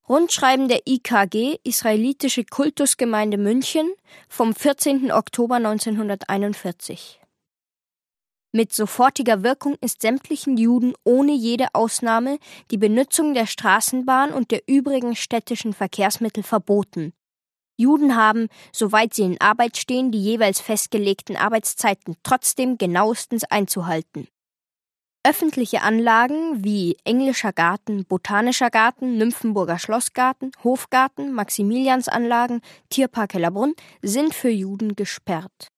Rundschreiben der IKG, Israelitische Kultusgemeinde München, vom 14. Oktober 1941. Mit sofortiger Wirkung ist sämtlichen Juden ohne jede Ausnahme die Benutzung der Straßenbahn und der übrigen städtischen Verkehrsmittel verboten. Juden haben, soweit sie in Arbeit stehen, die jeweils festgelegten Arbeitszeiten trotzdem genauestens einzuhalten. Öffentliche Anlagen wie Englischer Garten, Botanischer Garten, Nymphenburger Schlossgarten, Hofgarten, Maximiliansanlagen, Tierpark Hellerbrunn sind für Juden gesperrt.